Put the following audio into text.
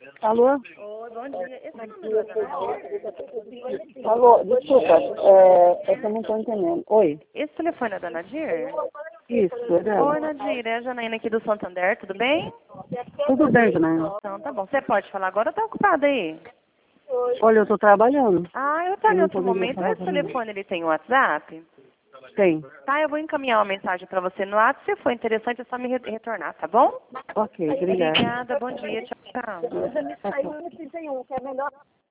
Alô? Oi, bom dia. Esse é o número da Nadir? Alô, desculpa, é que eu não estou entendendo. Oi? Esse telefone é da Nadir? Isso, é dela. Oi, Nadir, é a Janaína aqui do Santander, tudo bem? Tudo bem, Janaína? Então tá bom. Você pode falar agora ou tá ocupada aí? Olha, eu estou trabalhando. Ah, eu tô em Eu não outro poderia momento. falar Esse com ninguém. telefone, ele tem WhatsApp? Tem. Tá, eu vou encaminhar uma mensagem pra você no WhatsApp. Se for interessante, é só me retornar, tá bom? Ok, obrigada. Obrigada, bom dia, tchau, tchau. Tá bom.